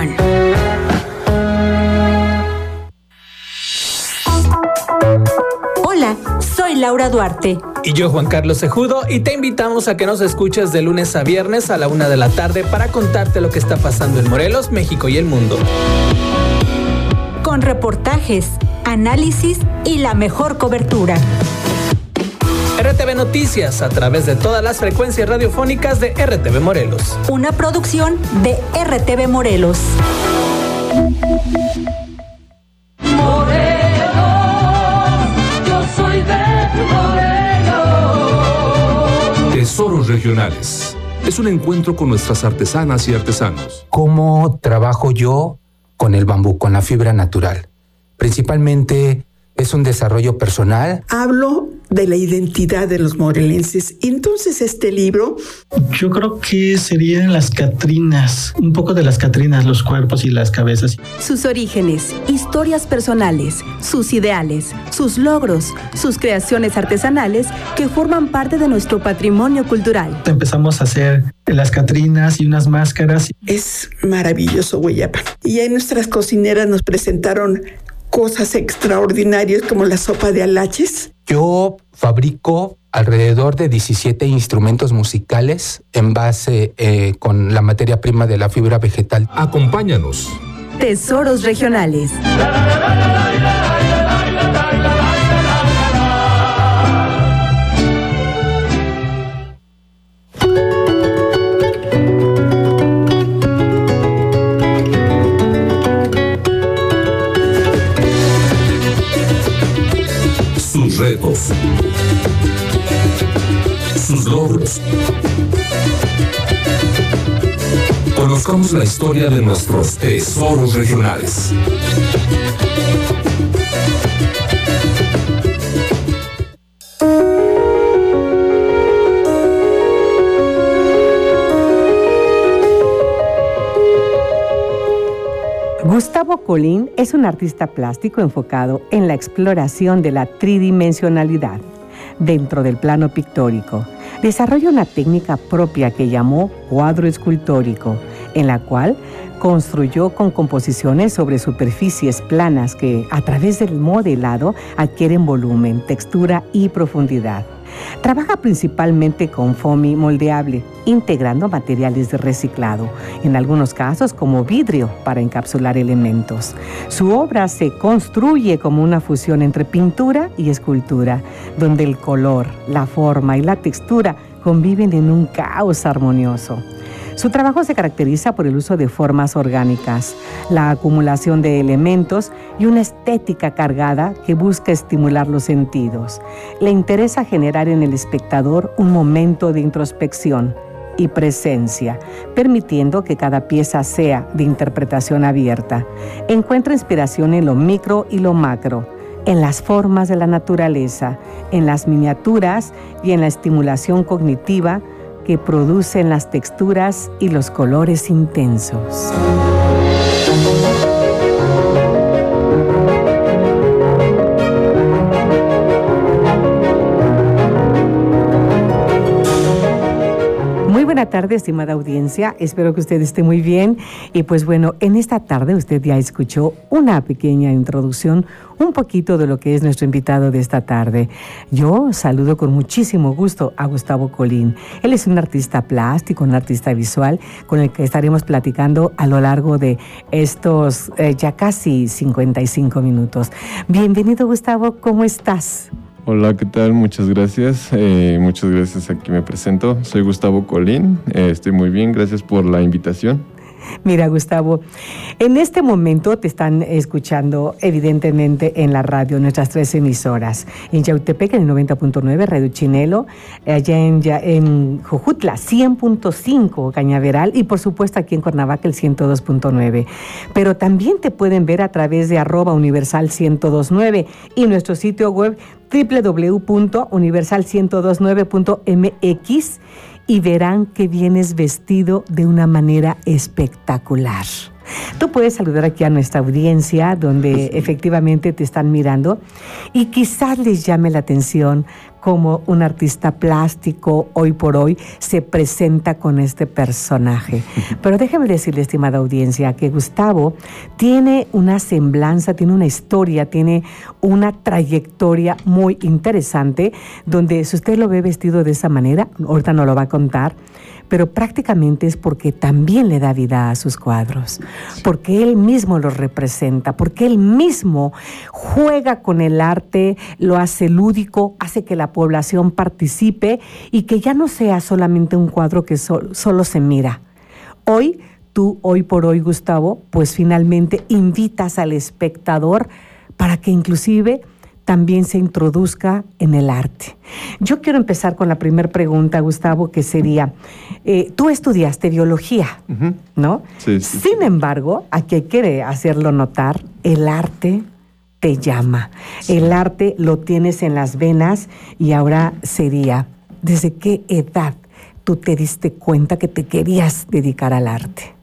Sol. Hola, soy Laura Duarte. Y yo, Juan Carlos Cejudo, y te invitamos a que nos escuches de lunes a viernes a la 1 de la tarde para contarte lo que está pasando en Morelos, México y el mundo. Con reportajes, análisis y la mejor cobertura. RTV Noticias, a través de todas las frecuencias radiofónicas de RTV Morelos. Una producción de RTV Morelos. Tesoros Regionales. Es un encuentro con nuestras artesanas y artesanos. ¿Cómo trabajo yo con el bambú, con la fibra natural? Principalmente es un desarrollo personal. Hablo de la identidad de los morelenses. Entonces este libro... Yo creo que serían las Catrinas, un poco de las Catrinas, los cuerpos y las cabezas. Sus orígenes, historias personales, sus ideales, sus logros, sus creaciones artesanales que forman parte de nuestro patrimonio cultural. Empezamos a hacer las Catrinas y unas máscaras. Es maravilloso, Hueyapa. Y ahí nuestras cocineras nos presentaron cosas extraordinarias como la sopa de alaches. Yo fabrico alrededor de 17 instrumentos musicales en base con la materia prima de la fibra vegetal. Acompáñanos. Tesoros Regionales. Sus retos, sus logros. Conozcamos la historia de nuestros tesoros regionales. Gustavo Colín es un artista plástico enfocado en la exploración de la tridimensionalidad dentro del plano pictórico. Desarrolla una técnica propia que llamó cuadro escultórico, en la cual construyó con composiciones sobre superficies planas que, a través del modelado, adquieren volumen, textura y profundidad. Trabaja principalmente con foamy moldeable, integrando materiales de reciclado, en algunos casos como vidrio para encapsular elementos. Su obra se construye como una fusión entre pintura y escultura, donde el color, la forma y la textura conviven en un caos armonioso. Su trabajo se caracteriza por el uso de formas orgánicas, la acumulación de elementos y una estética cargada que busca estimular los sentidos. Le interesa generar en el espectador un momento de introspección y presencia, permitiendo que cada pieza sea de interpretación abierta. Encuentra inspiración en lo micro y lo macro, en las formas de la naturaleza, en las miniaturas y en la estimulación cognitiva que producen las texturas y los colores intensos. Muy buena tarde, estimada audiencia. Espero que usted esté muy bien. Y pues bueno, en esta tarde usted ya escuchó una pequeña introducción, un poquito de lo que es nuestro invitado de esta tarde. Yo saludo con muchísimo gusto a Gustavo Colín. Él es un artista plástico, un artista visual, con el que estaremos platicando a lo largo de estos ya casi 55 minutos. Bienvenido, Gustavo, ¿cómo estás? Hola, ¿qué tal? Muchas gracias. Muchas gracias. Aquí me presento. Soy Gustavo Colín. Estoy muy bien. Gracias por la invitación. Mira, Gustavo, en este momento te están escuchando evidentemente en la radio, nuestras 3 emisoras. En Yautepec, en el 90.9, Radio Chinelo, allá en Jojutla, 100.5, Cañaveral, y por supuesto aquí en Cuernavaca, el 102.9. Pero también te pueden ver a través de @universal1029 y nuestro sitio web www.universal1029.mx, y verán que vienes vestido de una manera espectacular. Tú puedes saludar aquí a nuestra audiencia, donde efectivamente te están mirando, y quizás les llame la atención cómo un artista plástico hoy por hoy se presenta con este personaje. Pero déjame decirle, estimada audiencia, que Gustavo tiene una semblanza, tiene una historia, tiene una trayectoria muy interesante, donde si usted lo ve vestido de esa manera, ahorita no lo va a contar, pero prácticamente es porque también le da vida a sus cuadros, porque él mismo los representa, porque él mismo juega con el arte, lo hace lúdico, hace que la población participe y que ya no sea solamente un cuadro que solo se mira. Hoy por hoy, Gustavo, pues finalmente invitas al espectador para que inclusive también se introduzca en el arte. Yo quiero empezar con la primera pregunta, Gustavo, que sería, tú estudiaste biología, ¿no? Sí. Sin embargo, aquí hay que hacerlo notar, el arte te llama. El arte lo tienes en las venas y ahora sería, ¿desde qué edad tú te diste cuenta que te querías dedicar al arte?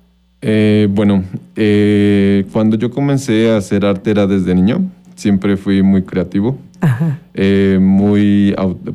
Cuando yo comencé a hacer arte era desde niño. Siempre fui muy creativo, muy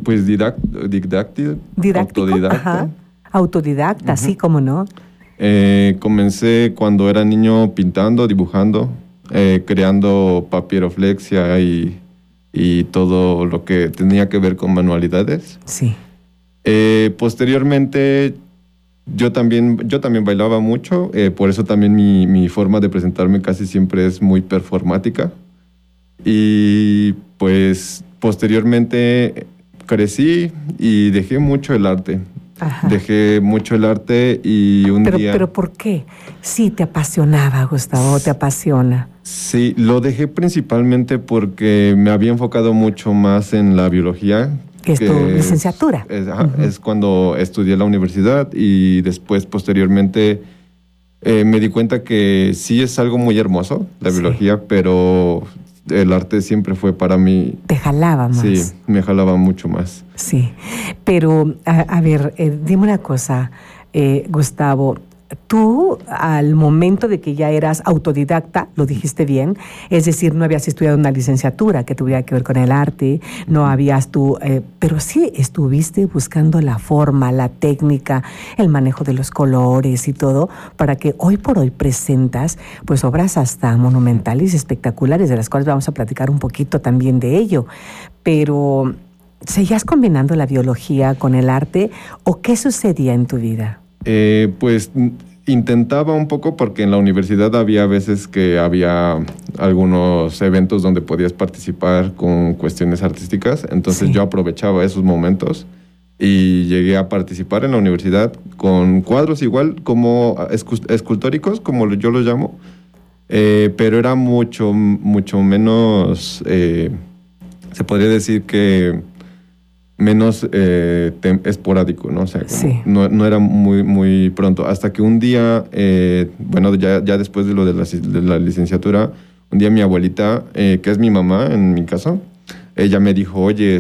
autodidacta. Autodidacta, sí, cómo no. Comencé cuando era niño pintando, dibujando, creando papiroflexia y todo lo que tenía que ver con manualidades. Sí. Posteriormente, yo también bailaba mucho, por eso también mi forma de presentarme casi siempre es muy performática. Y pues posteriormente crecí y dejé mucho el arte. Dejé mucho el arte y un día... ¿Pero por qué? Sí, te apasionaba, Gustavo, te apasiona. Sí, lo dejé principalmente porque me había enfocado mucho más en la biología. Que es tu licenciatura. Es cuando estudié en la universidad y después, posteriormente, me di cuenta que sí es algo muy hermoso, la biología, pero el arte siempre fue para mí... Te jalaba más. Sí, me jalaba mucho más. Sí, pero a ver, dime una cosa, Gustavo. Tú, al momento de que ya eras autodidacta, lo dijiste bien, es decir, no habías estudiado una licenciatura que tuviera que ver con el arte, no habías tú, pero sí estuviste buscando la forma, la técnica, el manejo de los colores y todo, para que hoy por hoy presentas pues obras hasta monumentales y espectaculares, de las cuales vamos a platicar un poquito también de ello. Pero, ¿seguías combinando la biología con el arte o qué sucedía en tu vida? Pues intentaba un poco porque en la universidad había veces que había algunos eventos donde podías participar con cuestiones artísticas, entonces yo aprovechaba esos momentos y llegué a participar en la universidad con cuadros igual como escultóricos, como yo los llamo, pero era mucho menos, se podría decir que menos esporádico, ¿no? O sea, no era muy pronto. Hasta que un día, ya después de lo de la licenciatura, un día mi abuelita, que es mi mamá en mi caso, ella me dijo, oye,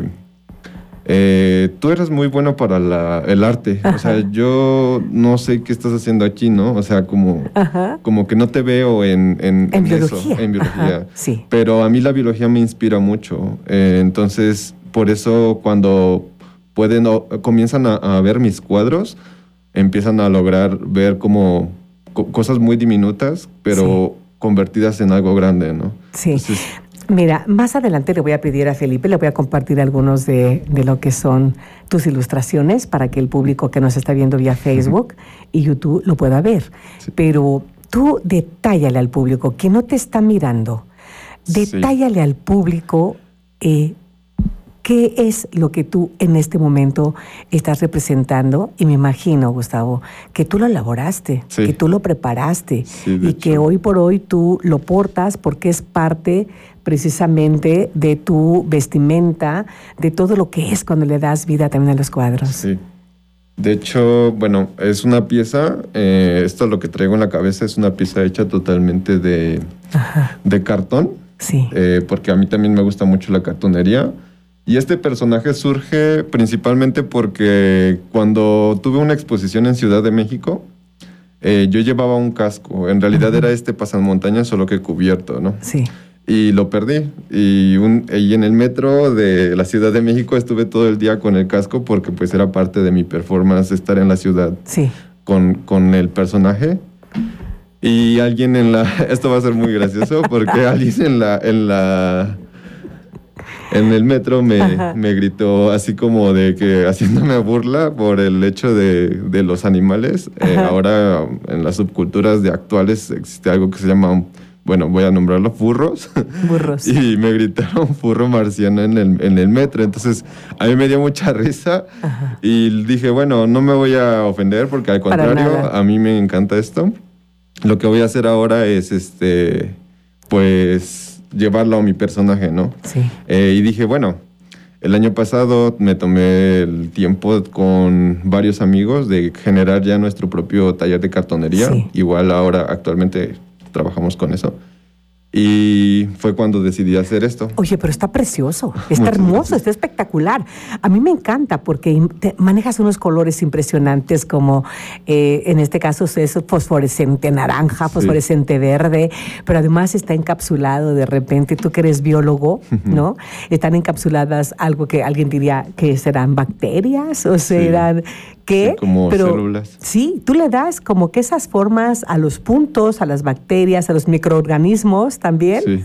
tú eres muy bueno para el arte. O sea, yo no sé qué estás haciendo aquí, ¿no? O sea, como que no te veo en biología. Eso, en biología. Sí. Pero a mí la biología me inspira mucho. Entonces, por eso cuando comienzan a ver mis cuadros, empiezan a lograr ver como cosas muy diminutas, pero convertidas en algo grande, ¿no? Sí. Entonces, mira, más adelante le voy a pedir a Felipe, le voy a compartir algunos de lo que son tus ilustraciones para que el público que nos está viendo vía Facebook y YouTube lo pueda ver. Sí. Pero tú detállale al público, que no te está mirando, detállale al público ¿qué es lo que tú en este momento estás representando? Y me imagino, Gustavo, que tú lo elaboraste, que tú lo preparaste y que hoy por hoy tú lo portas porque es parte precisamente de tu vestimenta, de todo lo que es cuando le das vida también a los cuadros. Sí. De hecho, bueno, es una pieza, esto lo que traigo en la cabeza es una pieza hecha totalmente de cartón, porque a mí también me gusta mucho la cartonería. Y este personaje surge principalmente porque cuando tuve una exposición en Ciudad de México, yo llevaba un casco. En realidad era este pasamontañas, solo que cubierto, ¿no? Sí. Y lo perdí. Y en el metro de la Ciudad de México estuve todo el día con el casco porque pues era parte de mi performance estar en la ciudad con el personaje. Y alguien esto va a ser muy gracioso porque alguien en el metro me gritó así como de que haciéndome burla por el hecho de los animales. Ahora en las subculturas actuales existe algo que se llama, bueno, voy a nombrarlo furros. Burros. Y me gritaron furro marciano en el metro. Entonces a mí me dio mucha risa. Y dije, bueno, no me voy a ofender porque al contrario, a mí me encanta esto. Lo que voy a hacer ahora es, pues, llevarlo a mi personaje, ¿no? Sí. Y dije, bueno, el año pasado me tomé el tiempo con varios amigos de generar ya nuestro propio taller de cartonería. Sí. Igual ahora actualmente trabajamos con eso. Y fue cuando decidí hacer esto. Oye, pero está precioso, está hermoso, está espectacular. A mí me encanta porque manejas unos colores impresionantes como en este caso es fosforescente naranja, fosforescente verde, pero además está encapsulado de repente, tú que eres biólogo, ¿no? Están encapsuladas algo que alguien diría que serán bacterias o serán... ¿Qué? Sí, como células. Sí, tú le das como que esas formas a los puntos, a las bacterias, a los microorganismos también. Sí.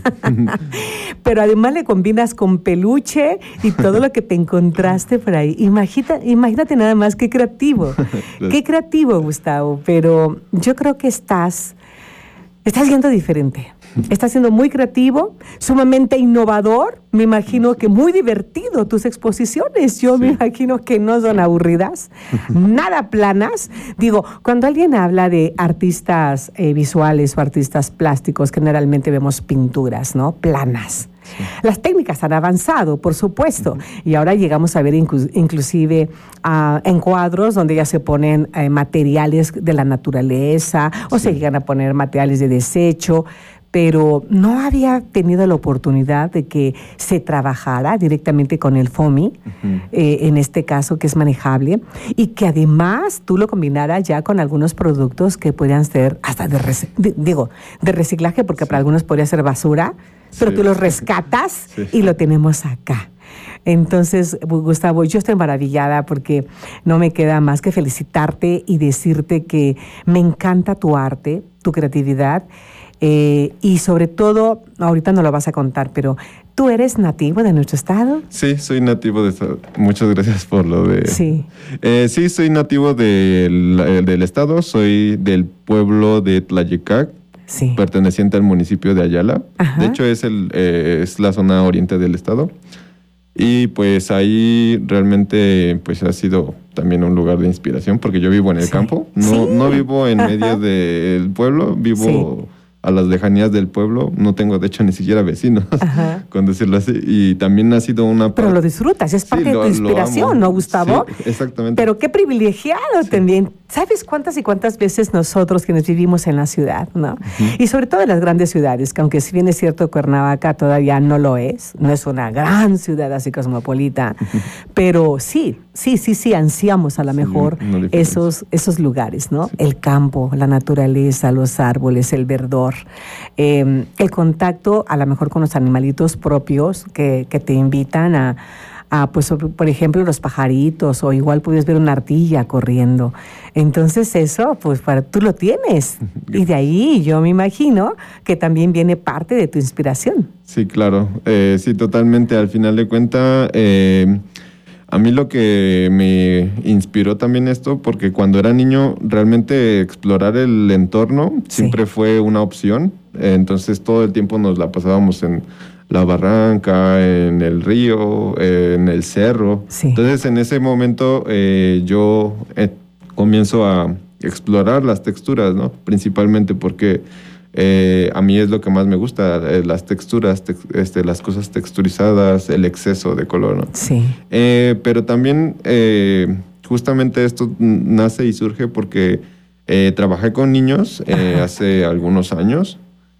Pero además le combinas con peluche y todo lo que te encontraste por ahí. Imagínate nada más, qué creativo. Qué creativo, Gustavo. Pero yo creo que estás siendo diferente. Estás siendo muy creativo, sumamente innovador. Me imagino que muy divertido tus exposiciones. Yo me imagino que no son aburridas, nada planas. Digo, cuando alguien habla de artistas visuales o artistas plásticos, generalmente vemos pinturas, ¿no? Planas. Sí. Las técnicas han avanzado, por supuesto, y ahora llegamos a ver inclusive encuadros donde ya se ponen materiales de la naturaleza o se llegan a poner materiales de desecho, pero no había tenido la oportunidad de que se trabajara directamente con el foamy, en este caso que es manejable, y que además tú lo combinaras ya con algunos productos que podrían ser hasta de reciclaje, porque para algunos podría ser basura, pero tú los rescatas y lo tenemos acá. Entonces, Gustavo, yo estoy maravillada porque no me queda más que felicitarte y decirte que me encanta tu arte, tu creatividad, y sobre todo, ahorita no lo vas a contar, pero ¿tú eres nativo de nuestro estado? Sí, soy nativo de estado. Muchas gracias por lo de... Sí. Sí, soy nativo del estado, soy del pueblo de Tlayecac, perteneciente al municipio de Ayala. Ajá. De hecho, es la zona oriente del estado. Y pues ahí realmente pues ha sido también un lugar de inspiración porque yo vivo en el campo. No vivo en medio del pueblo, vivo... a las lejanías del pueblo, no tengo de hecho ni siquiera vecinos, con decirlo así, y también ha sido una... Pero lo disfrutas, es parte de tu inspiración, ¿no, Gustavo? Sí, exactamente. Pero qué privilegiado también. ¿Sabes cuántas y cuántas veces nosotros quienes vivimos en la ciudad, ¿no? Y sobre todo en las grandes ciudades, que aunque si bien es cierto Cuernavaca todavía no lo es, no es una gran ciudad así cosmopolita, pero sí, ansiamos a lo mejor esos lugares, ¿no? El campo, la naturaleza, los árboles, el verdor, el contacto a lo mejor con los animalitos propios que te invitan a pues, por ejemplo, los pajaritos, o igual puedes ver una ardilla corriendo. Entonces eso, pues tú lo tienes. Y de ahí yo me imagino que también viene parte de tu inspiración. Sí, claro. Sí, totalmente. Al final de cuentas, a mí lo que me inspiró también esto, porque cuando era niño, realmente explorar el entorno siempre fue una opción. Entonces todo el tiempo nos la pasábamos en la barranca, en el río, en el cerro. Sí. Entonces, en ese momento yo comienzo a explorar las texturas, ¿no? Principalmente porque a mí es lo que más me gusta, las texturas, las cosas texturizadas, el exceso de color, ¿no? Sí. Pero también justamente esto nace y surge porque trabajé con niños hace algunos años.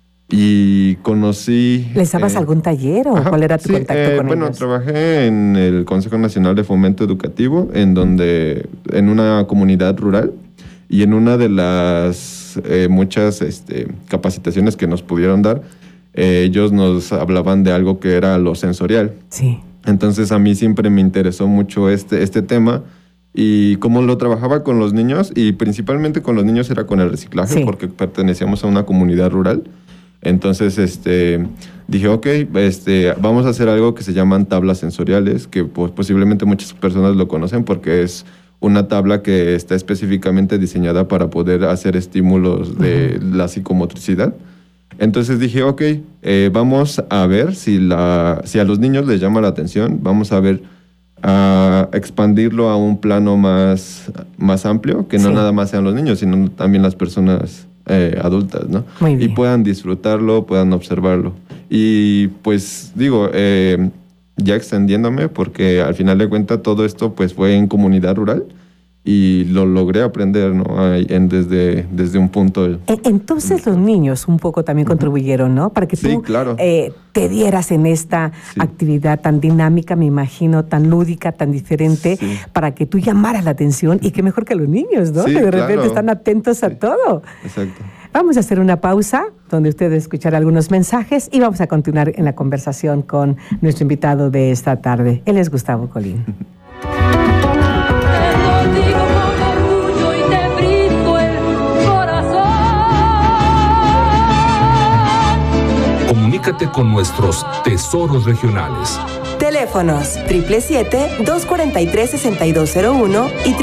Y conocí... ¿Les dabas algún taller o cuál era tu contacto con ellos? Bueno, trabajé en el Consejo Nacional de Fomento Educativo, en una comunidad rural, Y en una de las muchas capacitaciones que nos pudieron dar, ellos nos hablaban de algo que era lo sensorial. Sí. Entonces a mí siempre me interesó mucho este tema, y cómo lo trabajaba con los niños, y principalmente con los niños era con el reciclaje, sí, porque pertenecíamos a una comunidad rural. Entonces dije, ok, vamos a hacer algo que se llaman tablas sensoriales, que pues, posiblemente muchas personas lo conocen porque es una tabla que está específicamente diseñada para poder hacer estímulos de la psicomotricidad. Entonces dije, ok, vamos a ver si a los niños les llama la atención, vamos a ver, a expandirlo a un plano más amplio, que no nada más sean los niños, sino también las personas adultas, ¿no? Muy bien. Y puedan disfrutarlo, puedan observarlo. Y pues digo, ya extendiéndome, porque al final de cuentas todo esto pues fue en comunidad rural, y lo logré aprender, ¿no? Desde un punto. Entonces los niños un poco también contribuyeron, ¿no? Para que tú claro, te dieras en esta actividad tan dinámica, me imagino, tan lúdica, tan diferente, para que tú llamaras la atención, y qué mejor que los niños, ¿no? Que de repente están atentos a todo. Exacto. Vamos a hacer una pausa donde ustedes escucharán algunos mensajes y vamos a continuar en la conversación con nuestro invitado de esta tarde. Él es Gustavo Colín. Comunícate con nuestros tesoros regionales. Teléfonos 777-243-6201 y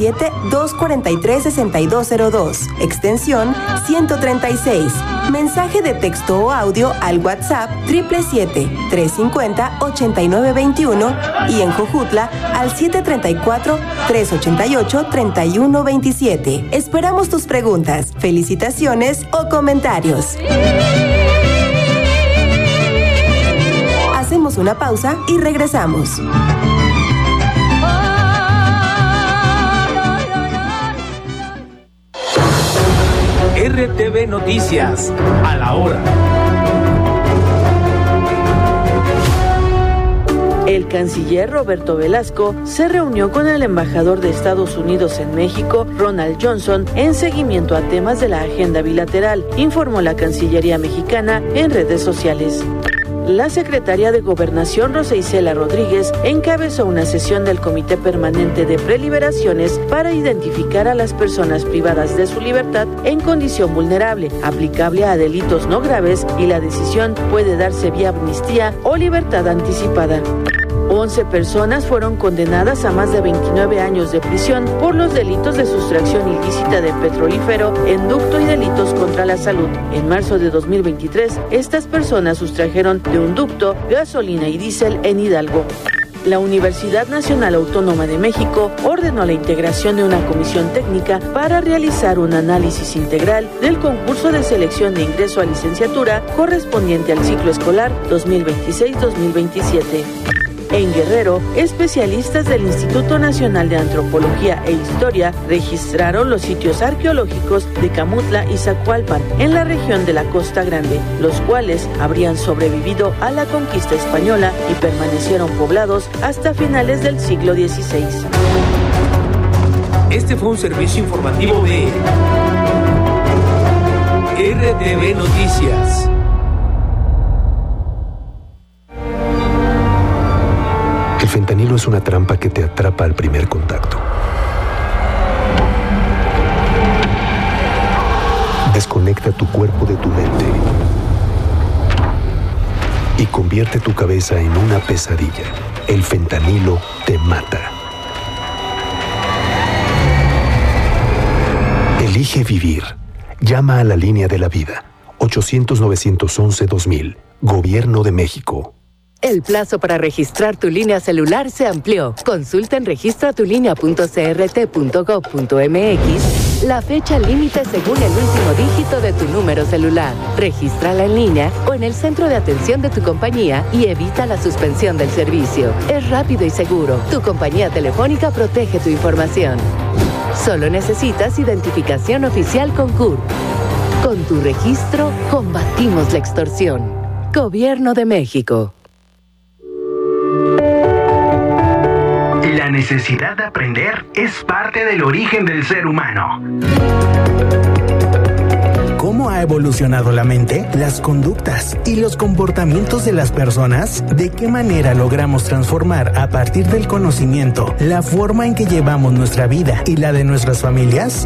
777-243-6202. Extensión 136. Mensaje de texto o audio al WhatsApp 777-350-8921 y en Jojutla al 734-388-3127. Esperamos tus preguntas, felicitaciones o comentarios. Hacemos una pausa y regresamos. RTV Noticias, a la hora. El canciller Roberto Velasco se reunió con el embajador de Estados Unidos en México, Ronald Johnson, en seguimiento a temas de la agenda bilateral, informó la Cancillería mexicana en redes sociales. La secretaria de Gobernación, Rosa Isela Rodríguez, encabezó una sesión del Comité Permanente de Preliberaciones para identificar a las personas privadas de su libertad en condición vulnerable, aplicable a delitos no graves, y la decisión puede darse vía amnistía o libertad anticipada. 11 personas fueron condenadas a más de 29 años de prisión por los delitos de sustracción ilícita de petrolífero, ducto y delitos contra la salud. En marzo de 2023, estas personas sustrajeron de un ducto gasolina y diésel en Hidalgo. La Universidad Nacional Autónoma de México ordenó la integración de una comisión técnica para realizar un análisis integral del concurso de selección de ingreso a licenciatura correspondiente al ciclo escolar 2026-2027. En Guerrero, especialistas del Instituto Nacional de Antropología e Historia registraron los sitios arqueológicos de Camutla y Zacualpan, en la región de la Costa Grande, los cuales habrían sobrevivido a la conquista española y permanecieron poblados hasta finales del siglo XVI. Este fue un servicio informativo de RTV Noticias. El fentanilo es una trampa que te atrapa al primer contacto. Desconecta tu cuerpo de tu mente y convierte tu cabeza en una pesadilla. El fentanilo te mata. Elige vivir. Llama a la línea de la vida. 800-911-2000. Gobierno de México. El plazo para registrar tu línea celular se amplió. Consulta en registratulinea.crt.gov.mx la fecha límite según el último dígito de tu número celular. Regístrala en línea o en el centro de atención de tu compañía y evita la suspensión del servicio. Es rápido y seguro. Tu compañía telefónica protege tu información. Solo necesitas identificación oficial con CURP. Con tu registro, combatimos la extorsión. Gobierno de México. La necesidad de aprender es parte del origen del ser humano. ¿Cómo ha evolucionado la mente, las conductas y los comportamientos de las personas? ¿De qué manera logramos transformar a partir del conocimiento la forma en que llevamos nuestra vida y la de nuestras familias?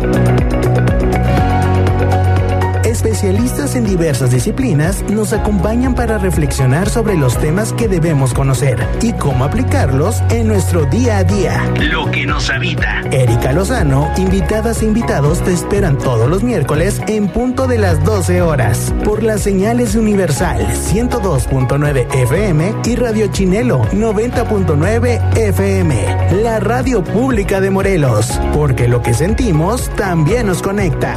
Especialistas en diversas disciplinas nos acompañan para reflexionar sobre los temas que debemos conocer y cómo aplicarlos en nuestro día a día. Lo que nos habita. Erika Lozano, invitadas e invitados te esperan todos los miércoles en punto de las 12 horas por las señales de Universal 102.9 FM y Radio Chinelo 90.9 FM, la radio pública de Morelos, porque lo que sentimos también nos conecta.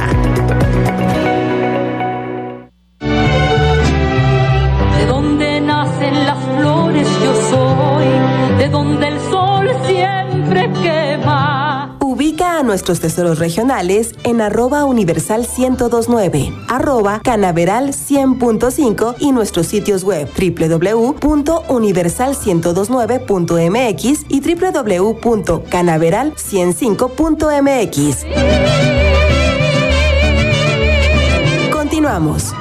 Las flores yo soy, de donde el sol siempre quema. Ubica a nuestros tesoros regionales en @universal1029, @canaveral100.5 y nuestros sitios web www.universal1029.mx y www.canaveral105.mx. Continuamos.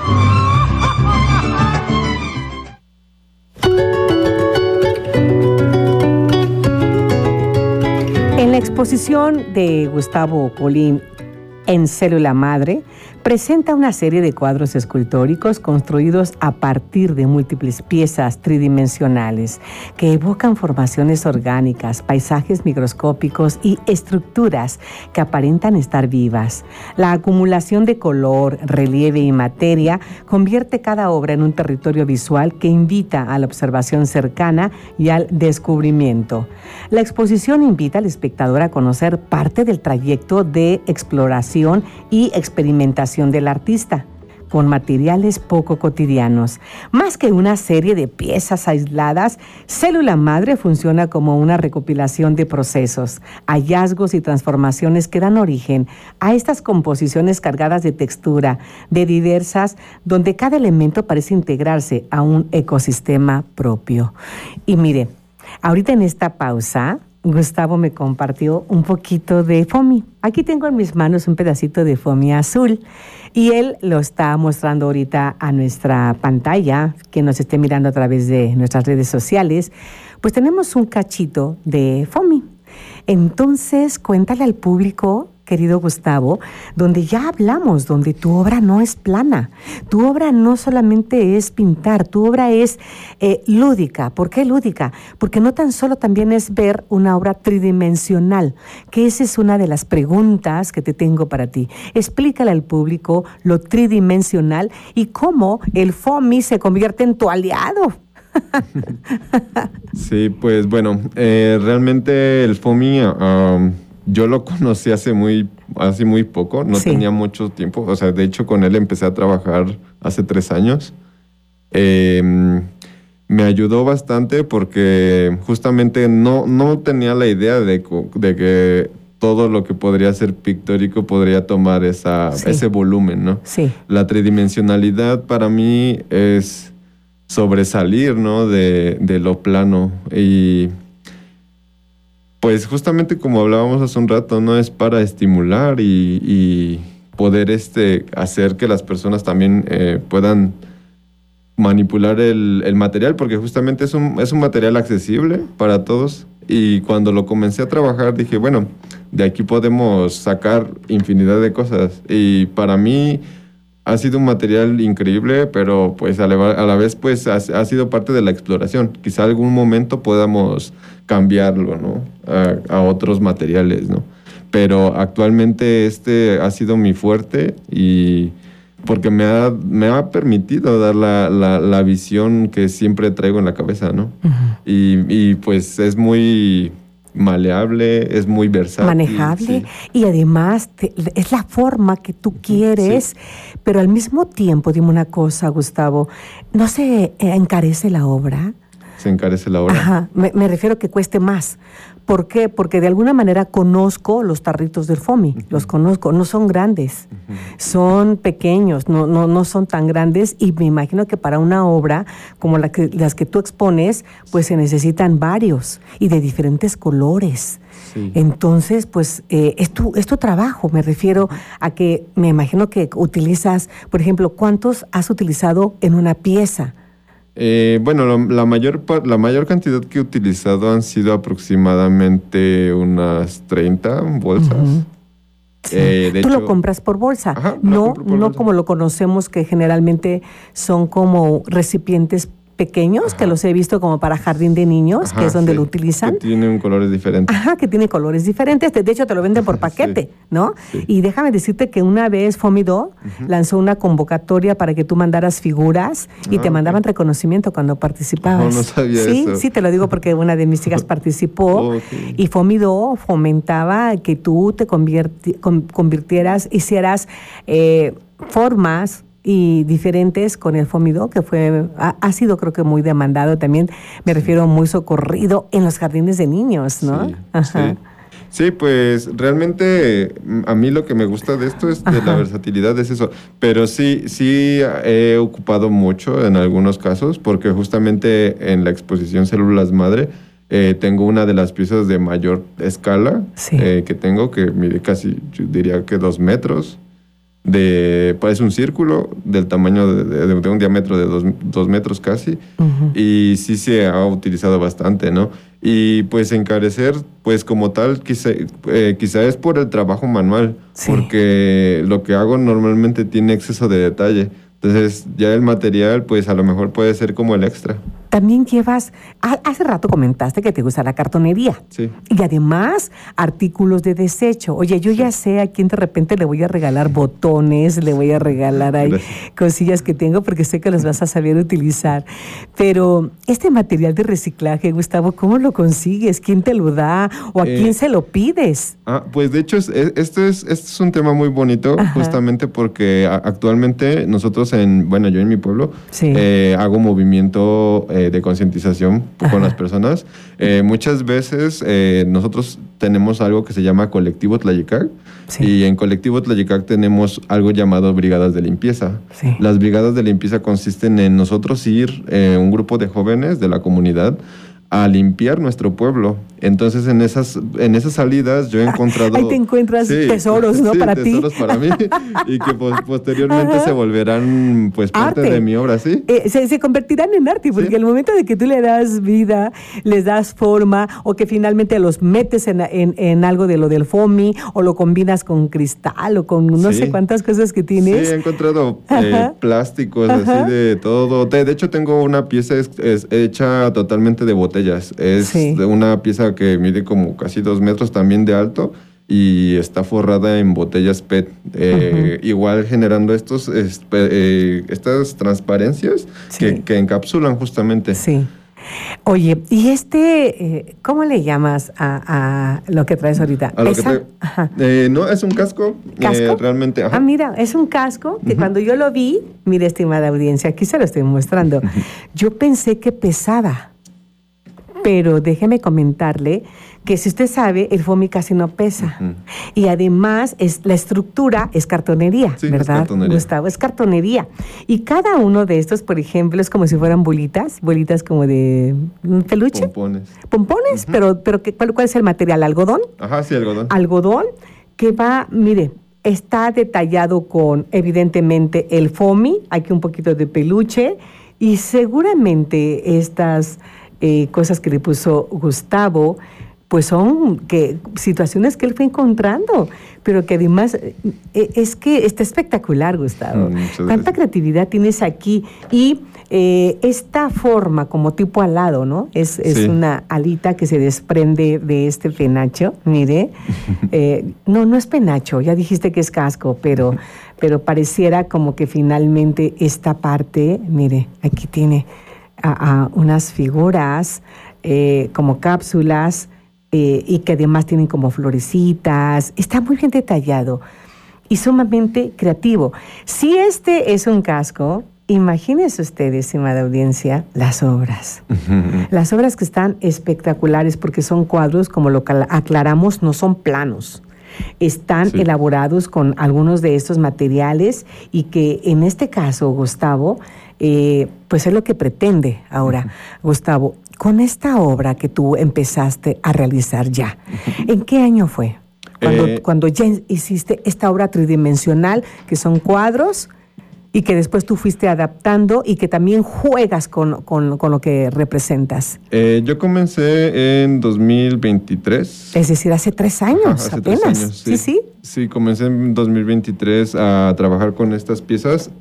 En la exposición de Gustavo Colín en Célula Madre, presenta una serie de cuadros escultóricos construidos a partir de múltiples piezas tridimensionales que evocan formaciones orgánicas, paisajes microscópicos y estructuras que aparentan estar vivas. La acumulación de color, relieve y materia convierte cada obra en un territorio visual que invita a la observación cercana y al descubrimiento. La exposición invita al espectador a conocer parte del trayecto de exploración y experimentación del artista, con materiales poco cotidianos. Más que una serie de piezas aisladas, Célula Madre funciona como una recopilación de procesos, hallazgos y transformaciones que dan origen a estas composiciones cargadas de textura, de diversas, donde cada elemento parece integrarse a un ecosistema propio. Y mire, ahorita en esta pausa, Gustavo me compartió un poquito de foamy. Aquí tengo en mis manos un pedacito de foamy azul y él lo está mostrando ahorita a nuestra pantalla, que nos esté mirando a través de nuestras redes sociales. Pues tenemos un cachito de foamy. Entonces, cuéntale al público, querido Gustavo, donde ya hablamos, donde tu obra no es plana. Tu obra no solamente es pintar, tu obra es lúdica. ¿Por qué lúdica? Porque no tan solo también es ver una obra tridimensional, que esa es una de las preguntas que te tengo para ti. Explícale al público lo tridimensional y cómo el foamy se convierte en tu aliado. Sí, pues bueno, realmente el foamy yo lo conocí hace muy poco, no tenía mucho tiempo, o sea, de hecho con él empecé a trabajar hace 3 años. Me ayudó bastante porque justamente no tenía la idea de que todo lo que podría ser pictórico podría tomar ese volumen, ¿no? Sí. La tridimensionalidad para mí es sobresalir, ¿no? de lo plano. Y pues justamente como hablábamos hace un rato, ¿no? Es para estimular y poder hacer que las personas también puedan manipular el material, porque justamente es un material accesible para todos. Y cuando lo comencé a trabajar dije, bueno, de aquí podemos sacar infinidad de cosas. Y para mí ha sido un material increíble, pero pues a la vez pues ha sido parte de la exploración. Quizá algún momento podamos cambiarlo, ¿no? A otros materiales, ¿no? Pero actualmente ha sido mi fuerte y porque me ha permitido dar la visión que siempre traigo en la cabeza, ¿no? Uh-huh. Y pues es muy maleable, es muy versátil. Manejable, sí. Y además es la forma que tú quieres, sí. Pero al mismo tiempo, dime una cosa, Gustavo, ¿no se encarece la obra? ¿Se encarece la obra? Ajá, me refiero que cueste más, ¿Por qué? Porque de alguna manera conozco los tarritos del FOMI, los conozco, no son grandes, son pequeños, no son tan grandes, y me imagino que para una obra como las que tú expones, pues se necesitan varios y de diferentes colores. Sí. Entonces, pues es tu trabajo, me refiero a que me imagino que utilizas, por ejemplo, ¿cuántos has utilizado en una pieza? Bueno, la mayor cantidad que he utilizado han sido aproximadamente unas 30 bolsas. Sí. Tú lo compras por bolsa, ajá, no bolsa. Como lo conocemos, que generalmente son como recipientes pequeños, ajá, que los he visto como para jardín de niños, ajá, que es donde lo utilizan. Que tienen colores diferentes. Ajá, que tiene colores diferentes. De hecho, te lo venden por paquete, sí, ¿no? Sí. Y déjame decirte que una vez FOMIDO lanzó una convocatoria para que tú mandaras figuras y te mandaban reconocimiento cuando participabas. No sabía eso. Sí, te lo digo porque una de mis hijas participó y FOMIDO fomentaba que tú te convirtieras, hicieras formas y diferentes con el FOMIDO, que ha sido creo que muy demandado también, me refiero muy socorrido en los jardines de niños, ¿no? Sí, ajá. Sí, pues realmente a mí lo que me gusta de esto es de la versatilidad, es eso, pero sí he ocupado mucho en algunos casos, porque justamente en la exposición Células Madre tengo una de las piezas de mayor escala que tengo, que mide casi, yo diría que 2 metros. Parece un círculo del tamaño de un diámetro de 2 metros casi, y sí se ha utilizado bastante, ¿no? Y pues encarecer, pues como tal, quizá es por el trabajo manual, porque lo que hago normalmente tiene exceso de detalle. Entonces ya el material, pues a lo mejor puede ser como el extra. También llevas, hace rato comentaste que te gusta la cartonería. Sí. Y además, artículos de desecho. Oye, yo ya sé a quién de repente le voy a regalar botones, le voy a regalar ahí cosillas que tengo, porque sé que los vas a saber utilizar. Pero este material de reciclaje, Gustavo, ¿cómo lo consigues? ¿Quién te lo da? ¿O a quién se lo pides? Pues de hecho, este es un tema muy bonito, justamente porque actualmente nosotros yo en mi pueblo hago movimiento de concientización con las personas. Muchas veces nosotros tenemos algo que se llama Colectivo Tlayicac, y en Colectivo Tlayicac tenemos algo llamado brigadas de limpieza. Las brigadas de limpieza consisten en nosotros ir, un grupo de jóvenes de la comunidad, a limpiar nuestro pueblo. Entonces, en esas salidas yo he encontrado... Ahí te encuentras tesoros, ¿no? Para ti. Tesoros para mí, y que posteriormente se volverán, pues, parte de mi obra, ¿sí? Se convertirán en arte, porque el momento de que tú le das vida, les das forma, o que finalmente los metes en algo de lo del FOMI, o lo combinas con cristal, o con no sé cuántas cosas que tienes. Sí, he encontrado plásticos, así de todo. De hecho, tengo una pieza hecha totalmente de botellas. Es una pieza que mide como casi 2 metros también de alto, y está forrada en botellas PET, igual generando estas transparencias que encapsulan justamente. Sí. Oye, ¿y cómo le llamas a lo que traes ahorita? A lo que no, es un casco. ¿Casco? Realmente. Mira, es un casco que cuando yo lo vi, mira, estimada audiencia, aquí se lo estoy mostrando, yo pensé que pesaba. Pero déjeme comentarle que, si usted sabe, el FOMI casi no pesa. Y además la estructura es cartonería, ¿verdad, es cartonería. Gustavo? Es cartonería. Y cada uno de estos, por ejemplo, es como si fueran bolitas como de peluche. Pompones, pero ¿cuál es el material? ¿Algodón? Ajá, sí, algodón. Algodón que va, mire, está detallado con, evidentemente, el FOMI, aquí un poquito de peluche, y seguramente estas... cosas que le puso Gustavo, pues son situaciones que él fue encontrando, pero que además es que está espectacular, Gustavo. Cuánta creatividad tienes aquí. Y esta forma como tipo alado, ¿no? Es una alita que se desprende de este penacho, mire. No es penacho, ya dijiste que es casco, pero pareciera como que finalmente esta parte, mire, aquí tiene unas figuras como cápsulas, y que además tienen como florecitas. Está muy bien detallado y sumamente creativo. Si este es un casco Imagínense ustedes, estimada audiencia, las obras. Las obras que están espectaculares porque son cuadros, como lo aclaramos, no son planos. Están elaborados con algunos de estos materiales y que en este caso, Gustavo, pues es lo que pretende ahora. Gustavo, con esta obra que tú empezaste a realizar ya, ¿en qué año fue? Cuando ya hiciste esta obra tridimensional, que son cuadros, y que después tú fuiste adaptando y que también juegas con lo que representas. Yo comencé en 2023. Es decir, hace 3 años. Hace apenas. 3 años, sí. Sí. Sí, comencé en 2023 a trabajar con estas piezas.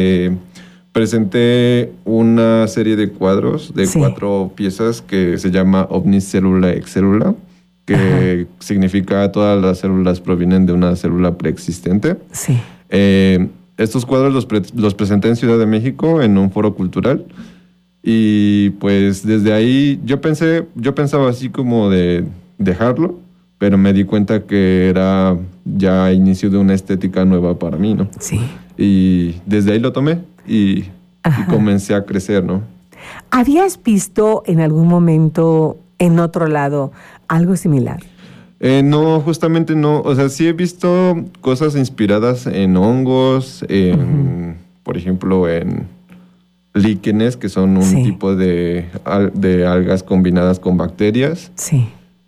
Presenté una serie de cuadros de 4 piezas que se llama Omnicélula Excélula, que significa todas las células provienen de una célula preexistente. Sí. Estos cuadros los presenté en Ciudad de México en un foro cultural y pues desde ahí yo pensaba así como de dejarlo, pero me di cuenta que era ya inicio de una estética nueva para mí, ¿no? Sí. Y desde ahí lo tomé y comencé a crecer, ¿no? ¿Habías visto en algún momento en otro lado algo similar? No, justamente no. O sea, sí he visto cosas inspiradas en hongos, por ejemplo, en líquenes, que son un tipo de algas combinadas con bacterias. Sí.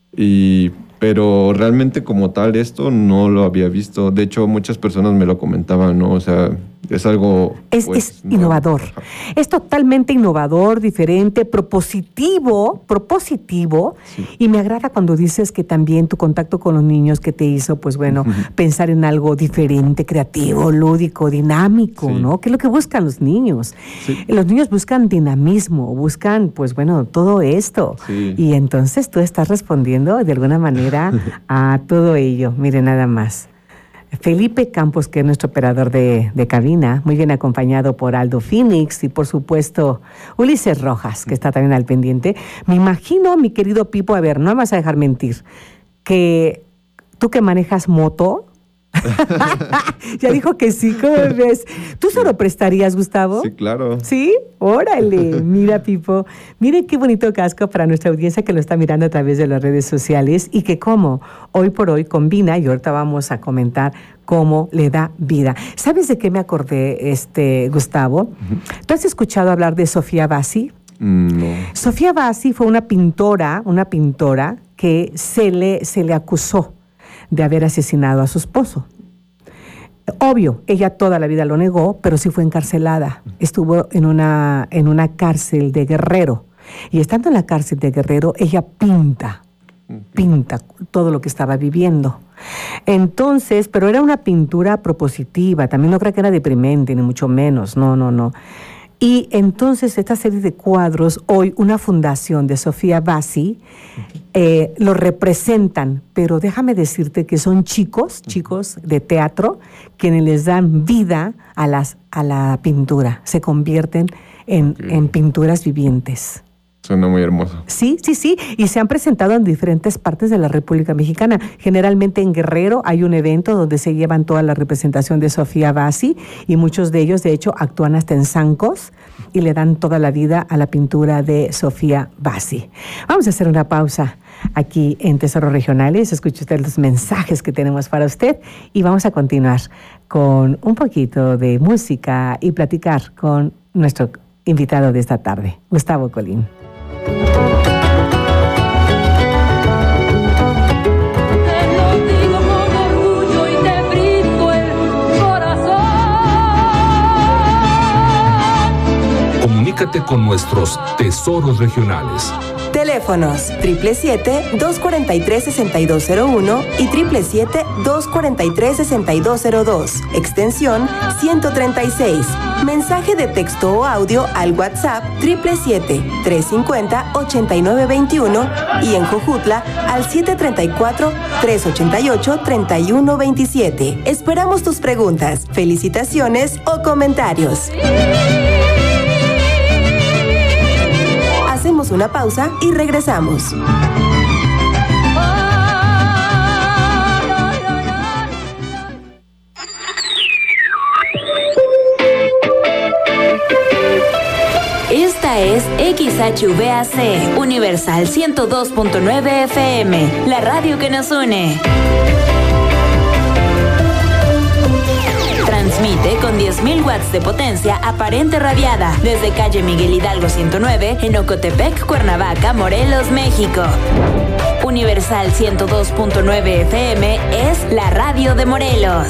Pero realmente como tal esto no lo había visto. De hecho, muchas personas me lo comentaban, ¿no? O sea, es algo... Es innovador. Es totalmente innovador, diferente, propositivo. Sí. Y me agrada cuando dices que también tu contacto con los niños que te hizo, pues bueno, pensar en algo diferente, creativo, lúdico, dinámico, ¿no? ¿Qué es lo que buscan los niños? Sí. Los niños buscan dinamismo, buscan, pues bueno, todo esto. Sí. Y entonces tú estás respondiendo de alguna manera a todo ello. Mire, nada más. Felipe Campos, que es nuestro operador de cabina, muy bien acompañado por Aldo Phoenix y por supuesto Ulises Rojas, que está también al pendiente. Me imagino, mi querido Pipo, a ver, no me vas a dejar mentir, que tú que manejas moto, ya dijo que sí, ¿cómo ves? ¿Tú se lo prestarías, Gustavo? Sí, claro. ¿Sí? Órale, mira, Pipo. Miren qué bonito casco para nuestra audiencia que lo está mirando a través de las redes sociales y que como hoy por hoy combina, y ahorita vamos a comentar cómo le da vida. ¿Sabes de qué me acordé, Gustavo? ¿Tú has escuchado hablar de Sofía Bassi? No. Sofía Bassi fue una pintora que se le acusó de haber asesinado a su esposo. Obvio, ella toda la vida lo negó, pero sí fue encarcelada. Estuvo en una cárcel de Guerrero. Y estando en la cárcel de Guerrero, ella pinta todo lo que estaba viviendo. Entonces, pero era una pintura propositiva, también no creo que era deprimente, ni mucho menos, no. Y entonces esta serie de cuadros, hoy una fundación de Sofía Bassi, lo representan, pero déjame decirte que son chicos de teatro, quienes les dan vida a la pintura, se convierten en pinturas vivientes. Suena muy hermoso. Sí, y se han presentado en diferentes partes de la República Mexicana. Generalmente en Guerrero hay un evento donde se llevan toda la representación de Sofía Bassi y muchos de ellos, de hecho, actúan hasta en zancos y le dan toda la vida a la pintura de Sofía Bassi. Vamos a hacer una pausa aquí en Tesoros Regionales. Escuche usted los mensajes que tenemos para usted y vamos a continuar con un poquito de música y platicar con nuestro invitado de esta tarde, Gustavo Colín. Comunícate con nuestros tesoros regionales. Teléfonos 777-243-6201 y 777-243-6202, extensión 136. Mensaje de texto o audio al WhatsApp 777-350-8921 y en Jojutla al 734-388-3127. Esperamos tus preguntas, felicitaciones o comentarios. Hacemos una pausa y regresamos. XHVAC, Universal 102.9 FM, la radio que nos une. Transmite con 10.000 watts de potencia aparente radiada desde calle Miguel Hidalgo 109 en Ocotepec, Cuernavaca, Morelos, México. Universal 102.9 FM es la radio de Morelos.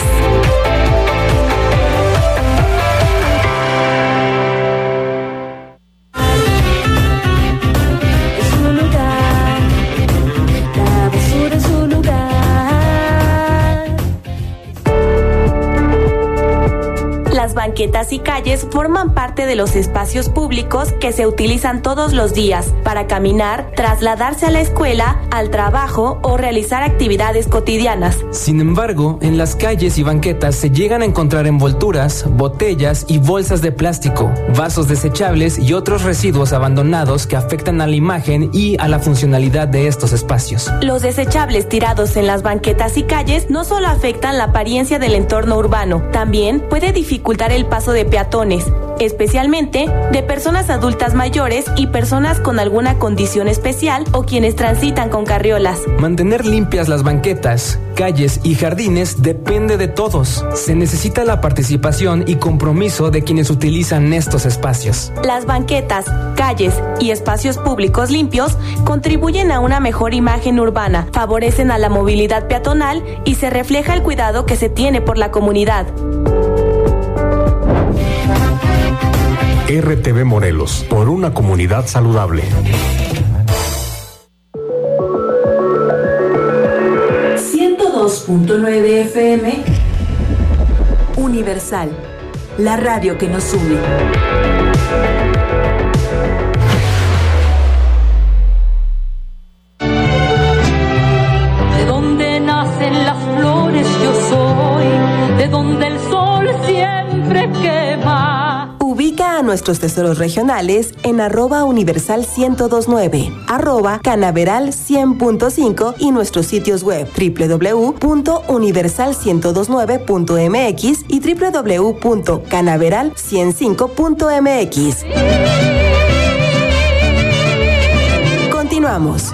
Las banquetas y calles forman parte de los espacios públicos que se utilizan todos los días para caminar, trasladarse a la escuela, al trabajo o realizar actividades cotidianas. Sin embargo, en las calles y banquetas se llegan a encontrar envolturas, botellas y bolsas de plástico, vasos desechables y otros residuos abandonados que afectan a la imagen y a la funcionalidad de estos espacios. Los desechables tirados en las banquetas y calles no solo afectan la apariencia del entorno urbano, también puede dificultar el paso de peatones, especialmente de personas adultas mayores y personas con alguna condición especial o quienes transitan con carriolas. Mantener limpias las banquetas, calles y jardines depende de todos. Se necesita la participación y compromiso de quienes utilizan estos espacios. Las banquetas, calles y espacios públicos limpios contribuyen a una mejor imagen urbana, favorecen a la movilidad peatonal y se refleja el cuidado que se tiene por la comunidad. RTV Morelos, por una comunidad saludable. 102.9 FM Universal, la radio que nos une. De donde nacen las flores yo soy, de donde el sol siempre quema. Ubica a nuestros tesoros regionales en @universal1029, @canaveral100.5 y nuestros sitios web www.universal1029.mx y www.canaveral105.mx. Continuamos.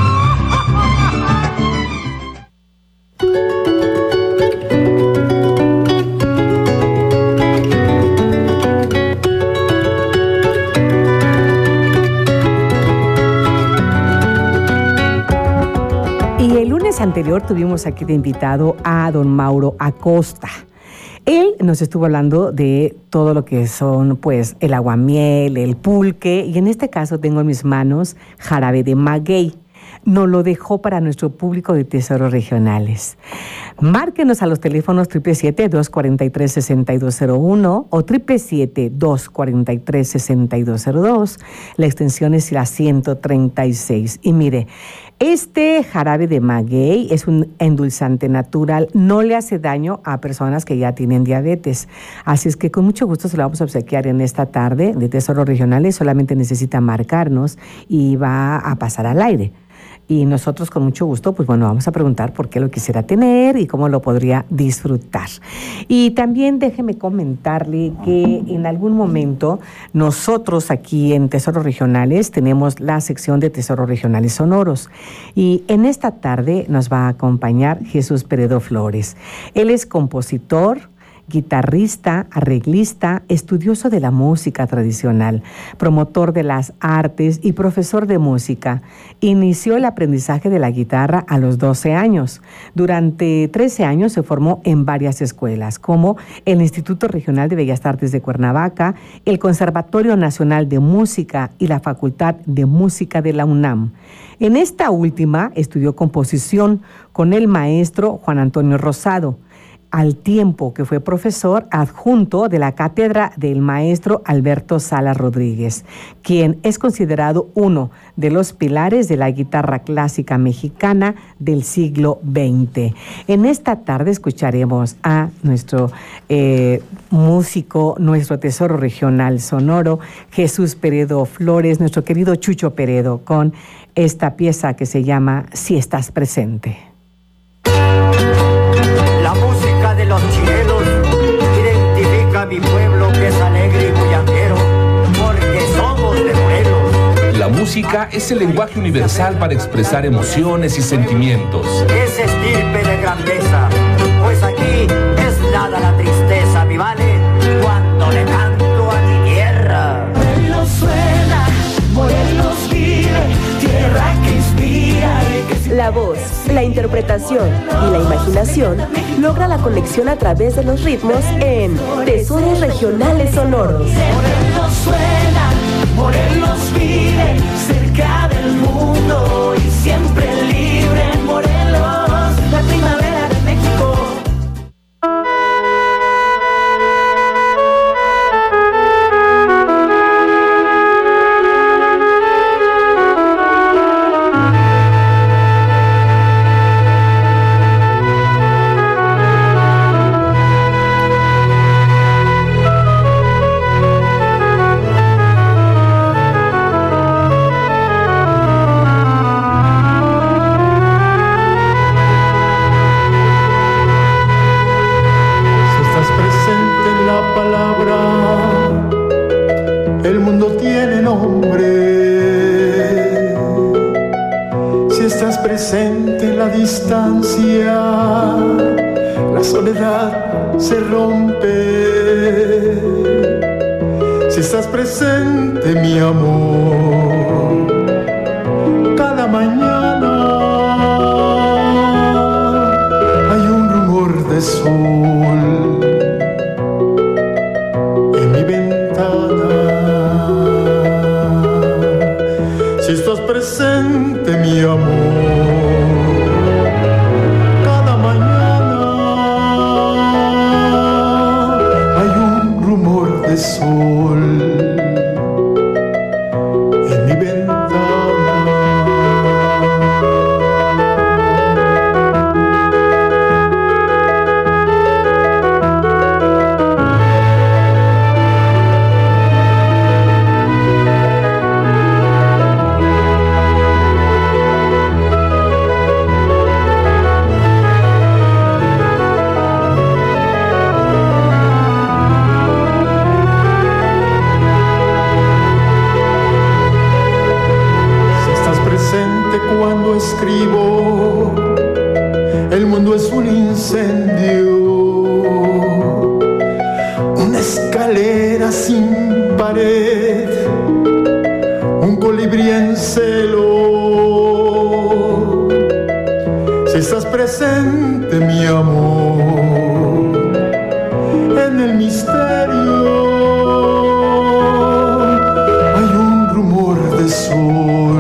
Anterior tuvimos aquí de invitado a don Mauro Acosta. Él nos estuvo hablando de todo lo que son, pues, el aguamiel, el pulque, y en este caso tengo en mis manos jarabe de maguey. Nos lo dejó para nuestro público de tesoros regionales. Márquenos a los teléfonos 777-243-6201 o 777-243-6202. La extensión es la 136. Y mire, este jarabe de maguey es un endulzante natural, no le hace daño a personas que ya tienen diabetes. Así es que con mucho gusto se lo vamos a obsequiar en esta tarde de tesoros regionales. Solamente necesita marcarnos y va a pasar al aire. Y nosotros con mucho gusto, pues bueno, vamos a preguntar por qué lo quisiera tener y cómo lo podría disfrutar. Y también déjeme comentarle que en algún momento nosotros aquí en Tesoros Regionales tenemos la sección de Tesoros Regionales Sonoros. Y en esta tarde nos va a acompañar Jesús Peredo Flores. Él es compositor, guitarrista, arreglista, estudioso de la música tradicional, promotor de las artes y profesor de música. Inició el aprendizaje de la guitarra a los 12 años. Durante 13 años se formó en varias escuelas, como el Instituto Regional de Bellas Artes de Cuernavaca, el Conservatorio Nacional de Música y la Facultad de Música de la UNAM. En esta última estudió composición con el maestro Juan Antonio Rosado, al tiempo que fue profesor adjunto de la cátedra del maestro Alberto Sala Rodríguez, quien es considerado uno de los pilares de la guitarra clásica mexicana del siglo XX. En esta tarde escucharemos a nuestro músico, nuestro tesoro regional sonoro, Jesús Peredo Flores, nuestro querido Chucho Peredo, con esta pieza que se llama Si estás presente. La música de los chilenos identifica a mi pueblo que es alegre y bullanguero, porque somos de Morelos. música es el lenguaje universal para expresar emociones y sentimientos. Es estirpe de grandeza, pues aquí es nada la tristeza, mi vale, cuando le canto a mi tierra. Morelos suena, Morelos vive, tierra que inspira y que... La voz, la interpretación y la imaginación logra la conexión a través de los ritmos en Tesoros Regionales Sonoros. Morelos suena, Morelos vive, cerca del mundo y siempre libre. Morelos, la primavera de México. La soledad se rompe. Si estás presente, mi amor, cada mañana hay un rumor de sol en mi ventana. Si estás presente, mi amor, sol en mi ventana. Cuando escribo, el mundo es un incendio, una escalera sin pared, un colibrí en celo. Si estás presente, mi amor, en el misterio hay un rumor de sol.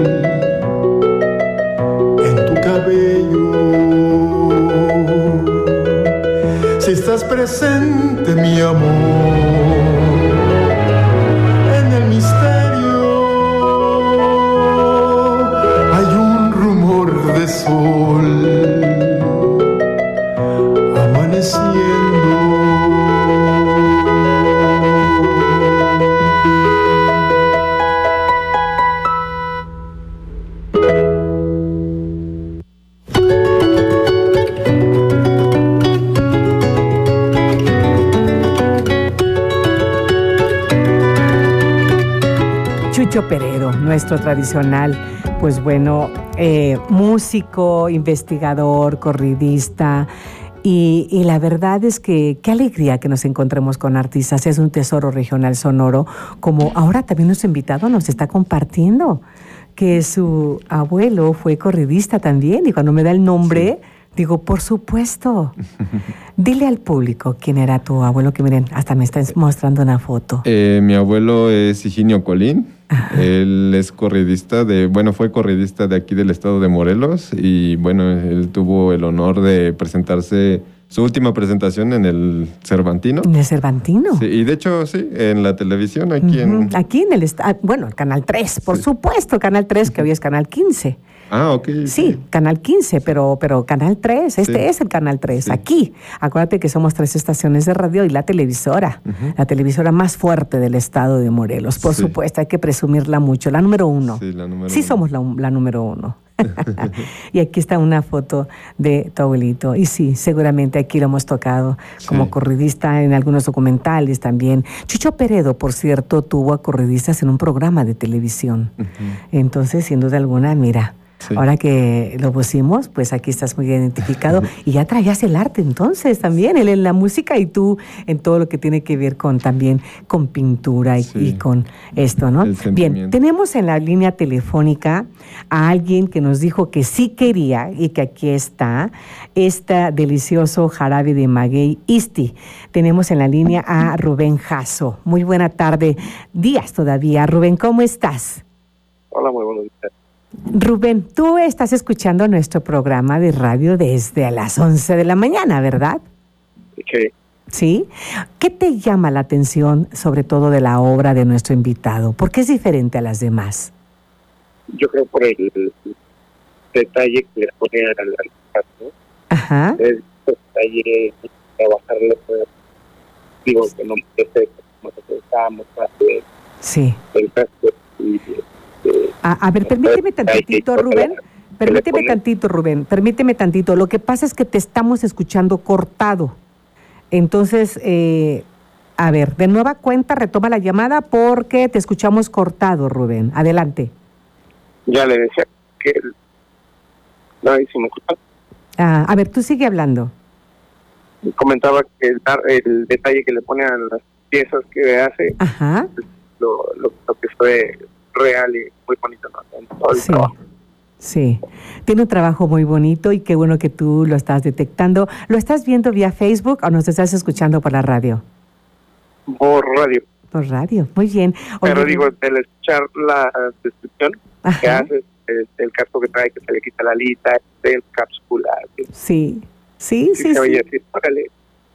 Si estás presente, mi amor, en el misterio hay un rumor de sol amaneciendo. Chucho Peredo, nuestro tradicional, pues bueno, músico, investigador, corridista. Y la verdad es que qué alegría que nos encontremos con artistas. Es un tesoro regional sonoro, como ahora también nuestro invitado nos está compartiendo que su abuelo fue corridista también. Y cuando me da el nombre, digo, por supuesto. Dile al público quién era tu abuelo, que miren, hasta me están mostrando una foto. Mi abuelo es Higinio Colín. Él es corridista fue corridista de aquí del estado de Morelos y bueno, él tuvo el honor de presentarse, su última presentación en el Cervantino. ¿En el Cervantino? Sí, y de hecho sí, en la televisión aquí Aquí en el bueno, el Canal 3, por supuesto, Canal 3, que hoy es Canal 15. Ah, ok. Sí, Canal 15, pero Canal 3, este es el Canal 3, aquí. Acuérdate que somos 3 estaciones de radio y la televisora, la televisora más fuerte del estado de Morelos. Por supuesto, hay que presumirla mucho, la número 1. Sí, la número 1. Sí somos la número 1. Y aquí está una foto de tu abuelito. Y sí, seguramente aquí lo hemos tocado como corridista en algunos documentales también. Chucho Peredo, por cierto, tuvo a corridistas en un programa de televisión. Entonces, sin duda alguna, mira, ahora que lo pusimos, pues aquí estás muy identificado. Y ya traías el arte entonces también, él en la música y tú en todo lo que tiene que ver con también con pintura y con esto, ¿no? Bien, tenemos en la línea telefónica a alguien que nos dijo que sí quería y que aquí está, delicioso jarabe de maguey Isti. Tenemos en la línea a Rubén Jasso. Muy buena tarde, días todavía. Rubén, ¿cómo estás? Hola, muy buenos días. Rubén, tú estás escuchando nuestro programa de radio desde las 11 de la mañana, ¿verdad? Sí. ¿Sí? ¿Qué te llama la atención, sobre todo de la obra de nuestro invitado? ¿Por qué es diferente a las demás? Yo creo por el detalle que le pone al caso. Ajá. El detalle de trabajarle, digo, que no esté como pensábamos, sí. El caso y a ver, permíteme tantito, Rubén. Permíteme tantito. Lo que pasa es que te estamos escuchando cortado. Entonces, a ver, de nueva cuenta, retoma la llamada porque te escuchamos cortado, Rubén. Adelante. Ya le decía que... No, ¿sí me escuchas? A ver, tú sigue hablando. Comentaba que el detalle que le pone a las piezas que hace, ajá, lo que fue real y muy bonito, ¿no? En todo el trabajo. Sí, tiene un trabajo muy bonito y qué bueno que tú lo estás detectando. ¿Lo estás viendo vía Facebook o nos estás escuchando por la radio? Por radio. Por radio, muy bien. Oye, pero digo, al escuchar la descripción que hace, el casco que trae, que se le quita la alita, el cápsula. Sí. Se oye así, órale.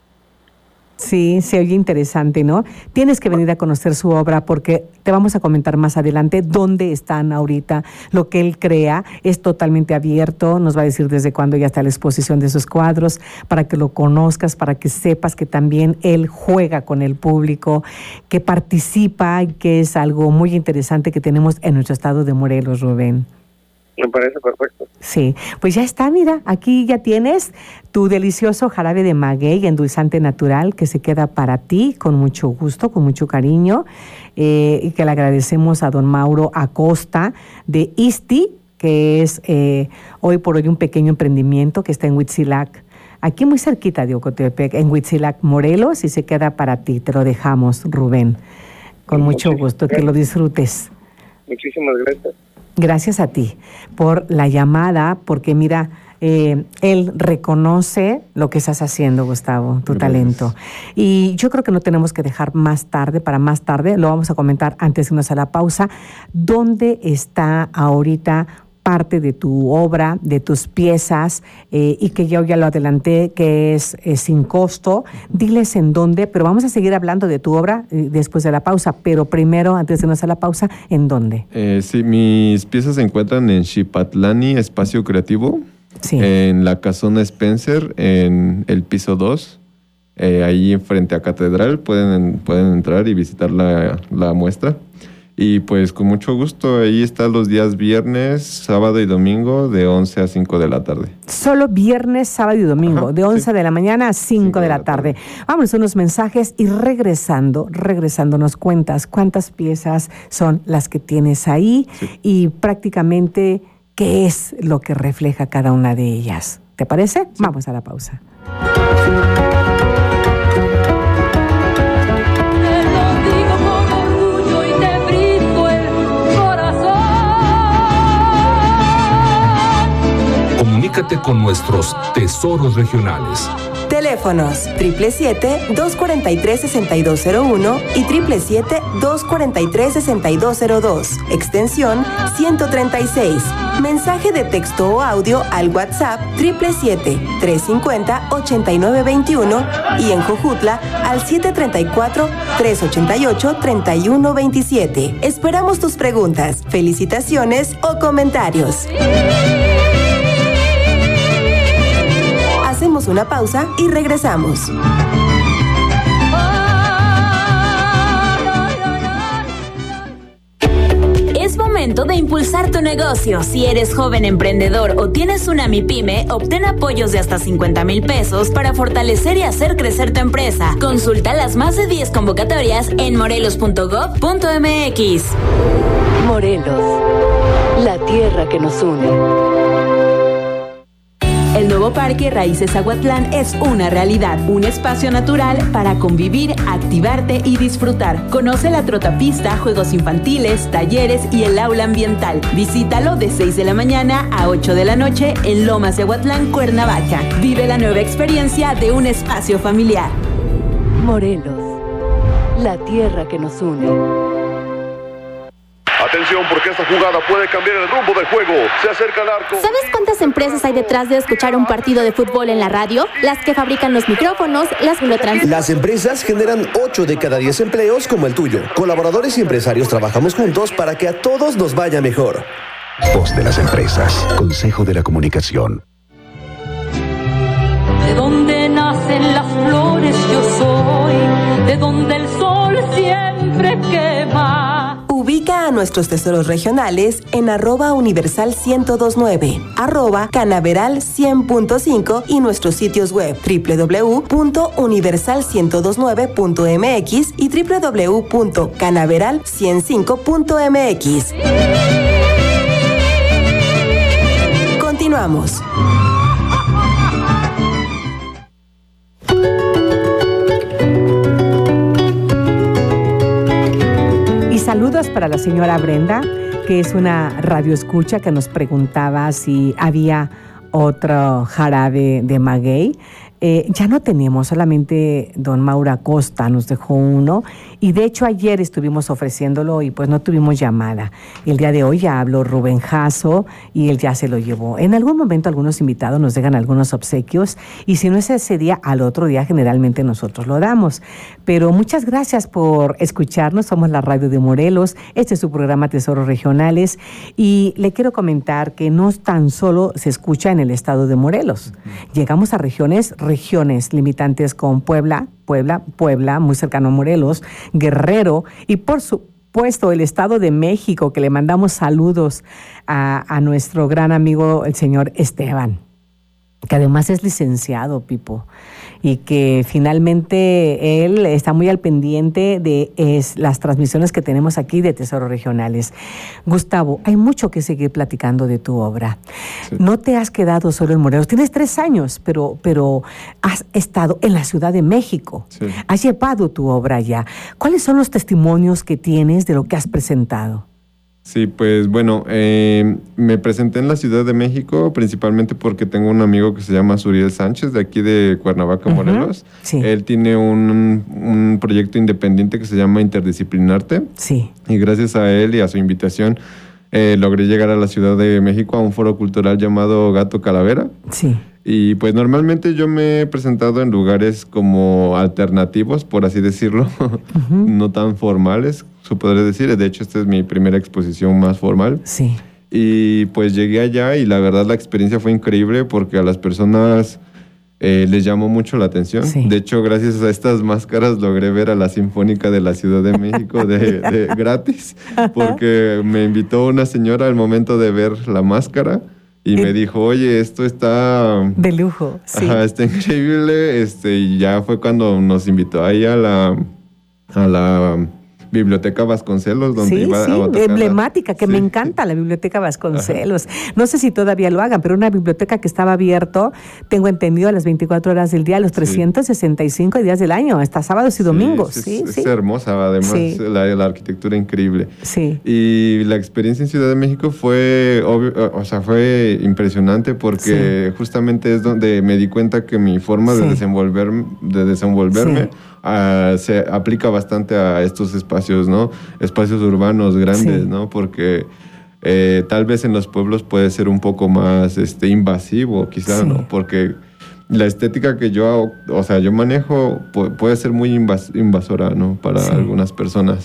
Sí, se oye interesante, ¿no? Tienes que venir a conocer su obra porque te vamos a comentar más adelante dónde están ahorita. Lo que él crea es totalmente abierto, nos va a decir desde cuándo ya está la exposición de sus cuadros, para que lo conozcas, para que sepas que también él juega con el público, que participa y que es algo muy interesante que tenemos en nuestro estado de Morelos, Rubén. Me parece perfecto. Sí, pues ya está, mira, aquí ya tienes tu delicioso jarabe de maguey endulzante natural que se queda para ti con mucho gusto, con mucho cariño, y que le agradecemos a don Mauro Acosta de Isti, que es hoy por hoy un pequeño emprendimiento que está en Huitzilac, aquí muy cerquita de Ocotepec, en Huitzilac, Morelos, y se queda para ti, te lo dejamos, Rubén, con mucho gusto, que lo disfrutes. Muchísimas gracias. Gracias a ti por la llamada, porque mira, él reconoce lo que estás haciendo, Gustavo, tu talento. Y yo creo que no tenemos que dejar para más tarde, lo vamos a comentar antes de irnos a la pausa, ¿dónde está ahorita parte de tu obra, de tus piezas, y que yo ya lo adelanté, que es sin costo? Diles en dónde, pero vamos a seguir hablando de tu obra después de la pausa, pero primero, antes de irnos a la pausa, ¿en dónde? Sí, mis piezas se encuentran en Xipatlani, Espacio Creativo, en la Casona Spencer, en el piso 2, ahí frente a Catedral, pueden entrar y visitar la muestra. Y pues con mucho gusto, ahí está los días viernes, sábado y domingo de 11 a 5 de la tarde. Solo viernes, sábado y domingo, ajá, de 11 de la mañana a 5 de la tarde. Vamos a unos mensajes y regresando nos cuentas cuántas piezas son las que tienes ahí y prácticamente qué es lo que refleja cada una de ellas. ¿Te parece? Sí. Vamos a la pausa. Comunícate con nuestros tesoros regionales. Teléfonos 777-243-6201 y 777-243-6202. Extensión 136. Mensaje de texto o audio al WhatsApp 777-350-8921 y en Jojutla al 734-388-3127. Esperamos tus preguntas, felicitaciones o comentarios. Hacemos una pausa y regresamos. momento de impulsar tu negocio. Si eres joven emprendedor o tienes una MIPYME, obtén apoyos de hasta 50,000 pesos para fortalecer y hacer crecer tu empresa. Consulta las más de 10 convocatorias en morelos.gov.mx. Morelos, la tierra que nos une. El nuevo Parque Raíces Aguatlán es una realidad, un espacio natural para convivir, activarte y disfrutar. Conoce la trotapista, juegos infantiles, talleres y el aula ambiental. Visítalo de 6 de la mañana a 8 de la noche en Lomas de Aguatlán, Cuernavaca. Vive la nueva experiencia de un espacio familiar. Morelos, la tierra que nos une. Atención, porque esta jugada puede cambiar el rumbo del juego. Se acerca al arco. ¿Sabes cuántas empresas hay detrás de escuchar un partido de fútbol en la radio? Las que fabrican los micrófonos, las que lo transmiten. Las empresas generan 8 de cada 10 empleos como el tuyo. Colaboradores y empresarios trabajamos juntos para que a todos nos vaya mejor. Voz de las empresas. Consejo de la Comunicación. De donde nacen las flores yo soy, de donde el sol siempre quema. Ubica a nuestros tesoros regionales en @universal1029, @canaveral100.5 y nuestros sitios web www.universal1029.mx y www.canaveral105.mx. Continuamos. Saludos para la señora Brenda, que es una radioescucha que nos preguntaba si había otro jarabe de maguey. Ya no tenemos, solamente don Mauro Acosta nos dejó uno y de hecho ayer estuvimos ofreciéndolo y pues no tuvimos llamada. El día de hoy ya habló Rubén Jasso y él ya se lo llevó. En algún momento algunos invitados nos dejan algunos obsequios y si no es ese día, al otro día generalmente nosotros lo damos. Pero muchas gracias por escucharnos, somos la radio de Morelos, este es su programa Tesoros Regionales y le quiero comentar que no tan solo se escucha en el estado de Morelos, llegamos a regiones limitantes con Puebla, muy cercano a Morelos, Guerrero y por supuesto el Estado de México, que le mandamos saludos a nuestro gran amigo el señor Esteban, que además es licenciado, Pipo, y que finalmente él está muy al pendiente de las transmisiones que tenemos aquí de Tesoros Regionales. Gustavo, hay mucho que seguir platicando de tu obra. Sí. No te has quedado solo en Morelos. Tienes 3 años, pero has estado en la Ciudad de México. Sí. Has llevado tu obra allá. ¿Cuáles son los testimonios que tienes de lo que has presentado? Sí, pues bueno, me presenté en la Ciudad de México principalmente porque tengo un amigo que se llama Suriel Sánchez, de aquí de Cuernavaca, Morelos. Sí. Él tiene un proyecto independiente que se llama Interdisciplinarte. Sí. Y gracias a él y a su invitación logré llegar a la Ciudad de México a un foro cultural llamado Gato Calavera. Sí. Y pues normalmente yo me he presentado en lugares como alternativos, por así decirlo, no tan formales, se podría decir. De hecho, esta es mi primera exposición más formal. Sí. Y pues llegué allá y la verdad la experiencia fue increíble porque a las personas les llamó mucho la atención. Sí. De hecho, gracias a estas máscaras logré ver a la Sinfónica de la Ciudad de México de gratis, porque me invitó una señora al momento de ver la máscara. Y me dijo, oye, esto está... de lujo, sí. Ajá, está increíble. Y ya fue cuando nos invitó ahí a la Biblioteca Vasconcelos, donde iba a tocar emblemática, que me encanta la Biblioteca Vasconcelos. Ajá. No sé si todavía lo hagan, pero una biblioteca que estaba abierto, tengo entendido, a las 24 horas del día, los 365 días del año, hasta sábados y domingos. Es hermosa, además, la arquitectura increíble. Sí. Y la experiencia en Ciudad de México fue impresionante porque justamente es donde me di cuenta que mi forma de desenvolverme se aplica bastante a estos espacios, ¿no? Espacios urbanos grandes, ¿no? Porque tal vez en los pueblos puede ser un poco más invasivo, quizás, ¿no? Porque la estética que yo manejo puede ser muy invasora, ¿no? Para algunas personas.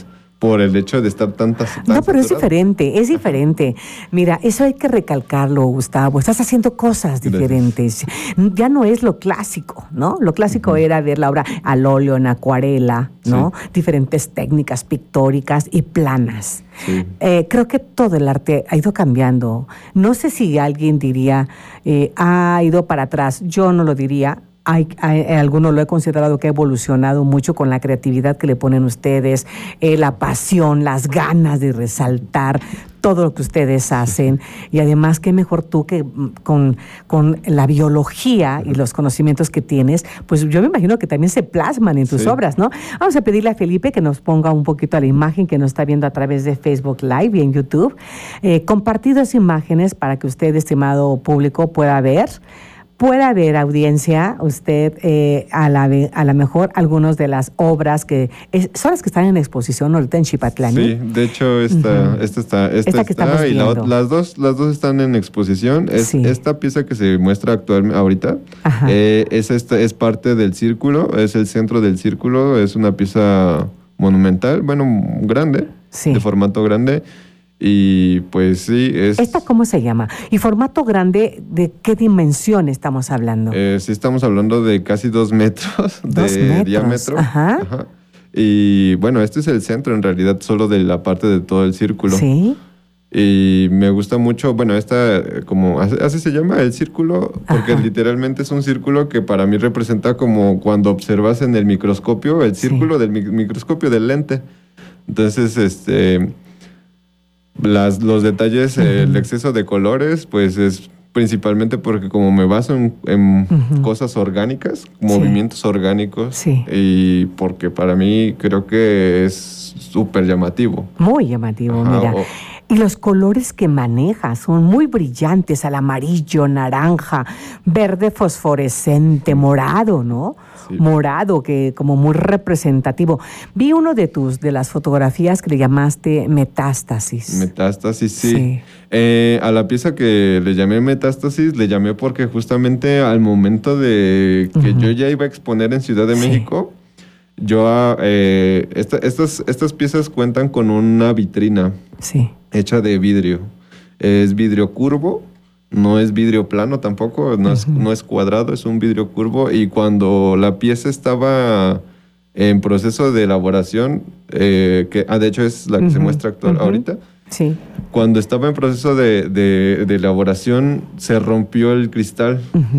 por el hecho de estar tan No, pero es diferente. Mira, eso hay que recalcarlo, Gustavo. Estás haciendo cosas diferentes. Gracias. Ya no es lo clásico, ¿no? Lo clásico era ver la obra al óleo, en acuarela, ¿no? Sí. Diferentes técnicas pictóricas y planas. Sí. Creo que todo el arte ha ido cambiando. No sé si alguien diría, ha ido para atrás. Yo no lo diría. Algunos lo he considerado que ha evolucionado mucho con la creatividad que le ponen ustedes, la pasión, las ganas de resaltar todo lo que ustedes hacen, y además qué mejor tú que con la biología y los conocimientos que tienes, pues yo me imagino que también se plasman en tus obras, ¿no? Vamos a pedirle a Felipe que nos ponga un poquito a la imagen que nos está viendo a través de Facebook Live y en YouTube, compartir dos imágenes para que usted, estimado público, pueda ver, audiencia, usted a la mejor algunas de las obras que son las que están en exposición ahorita en Xipatlani. Sí, de hecho esta está y las dos están en exposición. Esta pieza que se muestra actualmente ahorita, es parte del círculo, es el centro del círculo, es una pieza monumental, bueno, grande, de formato grande. Y pues sí, es... ¿Esta cómo se llama? ¿Y formato grande, de qué dimensión estamos hablando? Sí, estamos hablando de casi 2 metros de diámetro. Ajá. Y bueno, este es el centro en realidad, solo de la parte de todo el círculo. Sí. Y me gusta mucho, bueno, esta, como así se llama, el círculo, porque literalmente es un círculo que para mí representa como cuando observas en el microscopio, el círculo del microscopio del lente. Entonces, los detalles, el exceso de colores, pues es principalmente porque como me baso en cosas orgánicas, movimientos orgánicos, y porque para mí creo que es súper llamativo. Muy llamativo, mira. Y los colores que maneja son muy brillantes, al amarillo, naranja, verde fosforescente, morado, ¿no? Sí. Morado, que como muy representativo. Vi uno de las fotografías que le llamaste Metástasis. Metástasis, sí. A la pieza que le llamé Metástasis, le llamé porque justamente al momento de que yo ya iba a exponer en Ciudad de México, estas piezas cuentan con una vitrina hecha de vidrio. Es vidrio curvo, no es vidrio plano tampoco, no es cuadrado, es un vidrio curvo. Y cuando la pieza estaba en proceso de elaboración, de hecho es la que se muestra ahorita, cuando estaba en proceso de elaboración se rompió el cristal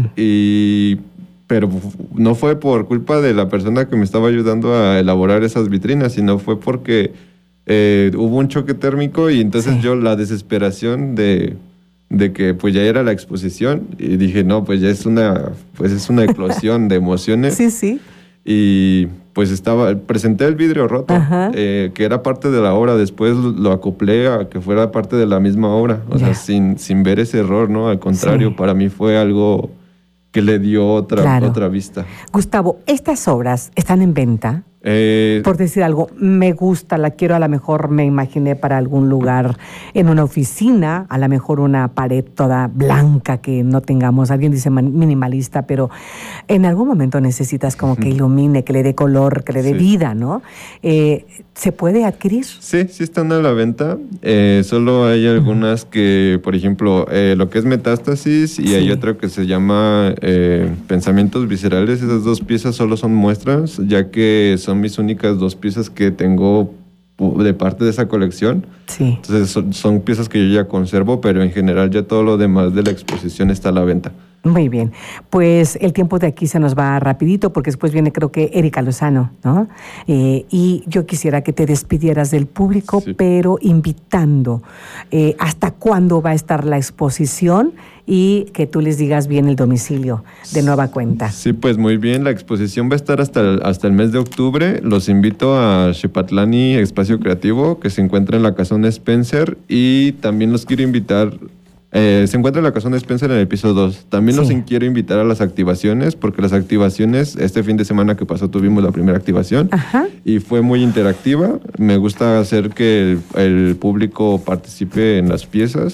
pero no fue por culpa de la persona que me estaba ayudando a elaborar esas vitrinas, sino fue porque hubo un choque térmico y entonces yo la desesperación de que pues ya era la exposición y dije, no, pues ya es una eclosión de emociones. Y pues presenté el vidrio roto, que era parte de la obra, después lo acoplé a que fuera parte de la misma obra, o sea, sin ver ese error, ¿no? Al contrario, para mí fue algo que le dio otra vista. Gustavo, ¿estas obras están en venta? Por decir algo, me gusta, la quiero, a lo mejor me imaginé para algún lugar, en una oficina, a lo mejor una pared toda blanca que no tengamos, alguien dice minimalista, pero en algún momento necesitas como que ilumine, que le dé color, que le dé vida, ¿no? ¿Se puede adquirir? Sí están a la venta, solo hay algunas que, por ejemplo, lo que es Metástasis y hay otra que se llama Pensamientos Viscerales. Esas dos piezas solo son muestras, ya que son mis únicas 2 piezas que tengo de parte de esa colección. Entonces son piezas que yo ya conservo, pero en general ya todo lo demás de la exposición está a la venta. Muy bien, pues el tiempo de aquí se nos va rapidito porque después viene creo que Erika Lozano, ¿no? Y yo quisiera que te despidieras del público, pero invitando hasta cuándo va a estar la exposición y que tú les digas bien el domicilio de nueva cuenta. Sí, pues muy bien, la exposición va a estar hasta el mes de octubre. Los invito a Xipatlani Espacio Creativo, que se encuentra en la Casona Spencer, y también los quiero invitar. Se encuentra en la Casona Spencer en el piso 2. También los quiero invitar a las activaciones, porque las activaciones, este fin de semana que pasó tuvimos la primera activación y fue muy interactiva. Me gusta hacer que el público participe en las piezas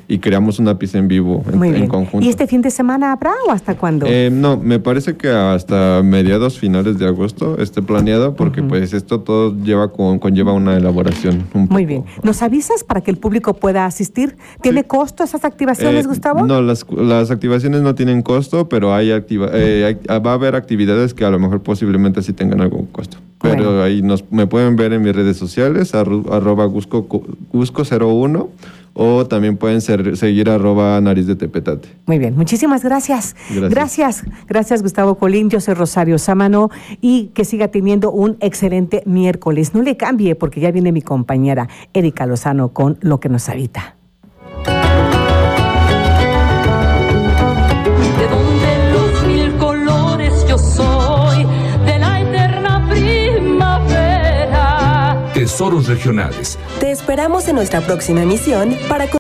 y creamos una pieza en vivo en conjunto. ¿Y este fin de semana habrá o hasta cuándo? No, me parece que hasta mediados, finales de agosto esté planeado, porque pues esto todo conlleva una elaboración. Muy bien. ¿Nos avisas para que el público pueda asistir? ¿Tiene costo esas activaciones, Gustavo? No, las activaciones no tienen costo, pero va a haber actividades que a lo mejor posiblemente sí tengan algún costo. Pero ahí me pueden ver en mis redes sociales, @Gusco01, o también pueden seguir @Nariz de Tepetate. Muy bien, muchísimas gracias. Gracias, Gustavo Colín. Yo soy Rosario Sámano, y que siga teniendo un excelente miércoles. No le cambie, porque ya viene mi compañera Erika Lozano con Lo que nos habita. De donde los mil colores yo soy, de la eterna primavera. Tesoros regionales. Te esperamos en nuestra próxima emisión para